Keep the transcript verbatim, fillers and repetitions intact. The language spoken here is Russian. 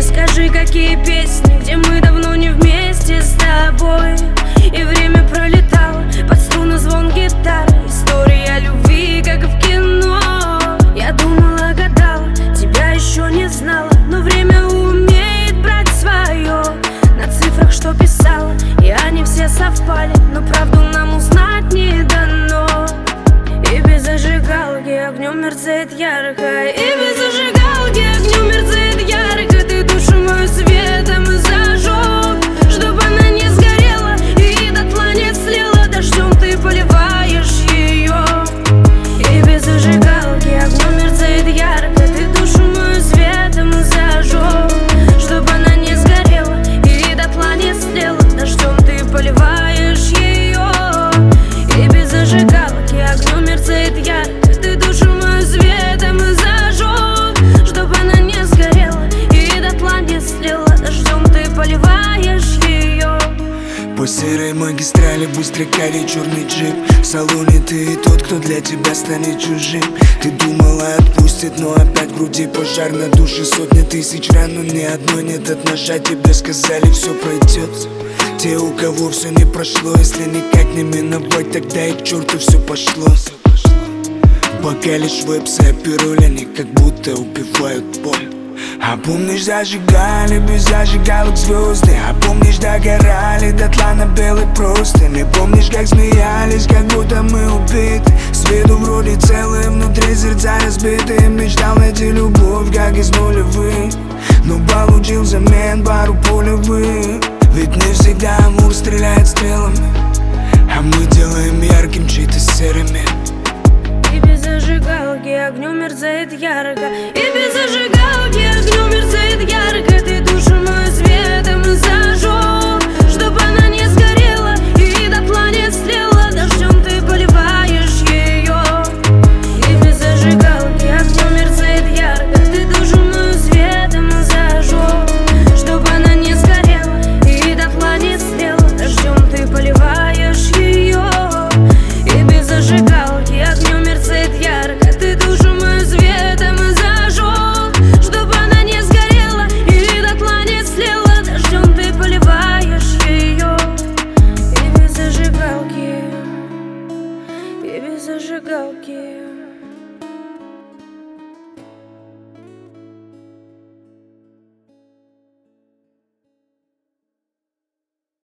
Скажи, какие песни, где мы давно не вместе с тобой, и время пролетало под струны звон гитары. История любви, как в кино. Я думала, гадала, тебя еще не знала, но время умеет брать свое. На цифрах, что писала, и они все совпали, но правду нам узнать не дано. И без зажигалки огнем мерцает ярко, и без зажигалки огнем мерцает ярко. Ты душу мою светом зажег, чтоб она не сгорела и дотла не слила. Дождем ты поливаешь ее. И без зажигалки огнем мерцает ярко. Ты душу мою светом зажег, чтоб она не сгорела и дотла не слила. Дождем ты поливаешь ее. И без зажигалки огнем мерцает ярко. Ты душу мою светом зажег, чтоб она не сгорела и дотла не слила. Дождем ты поливаешь ее. По серой магистрали быстро катит черный джип. В салоне ты и тот, кто для тебя станет чужим. Ты думала отпустит, но опять в груди пожар. На душе сотни тысяч ран, но ни одной нет от ножа. Тебе сказали, все пройдет. Те, у кого все не прошло, если никак не миновать, тогда и к черту все пошло. Пока лишь вебсы опероли, они как будто убивают боль. А помнишь, зажигали без зажигалок звезды? А помнишь, догорали дотла на белой простыне? Помнишь, как смеялись, как будто мы убиты? С виду вроде целые, внутри сердца разбитые. Мечтал найти любовь, как из нулевых, но получил взамен пару пулевых. Ведь не всегда амур стреляет стрелами, а мы делаем ярким чьи-то серыми. И без зажигалки огнем мерцает ярко. И без зажигалки огнем мерцает ярко. Ты душу мою светом зажег, чтоб она не сгорела и дотла не слила. Дождем ты поливаешь ее. И без зажигалки огнем мерцает ярко. Ты душу мою светом зажег, чтоб она не сгорела и дотла не слила. Дождем ты поливаешь ее. И без зажигалки огнем мерцает ярко. Ты душу мою светом зажег, чтоб она не сгорела и дотла не слила. Дождем ты поливаешь ее. И без зажигалки, и без зажигалки.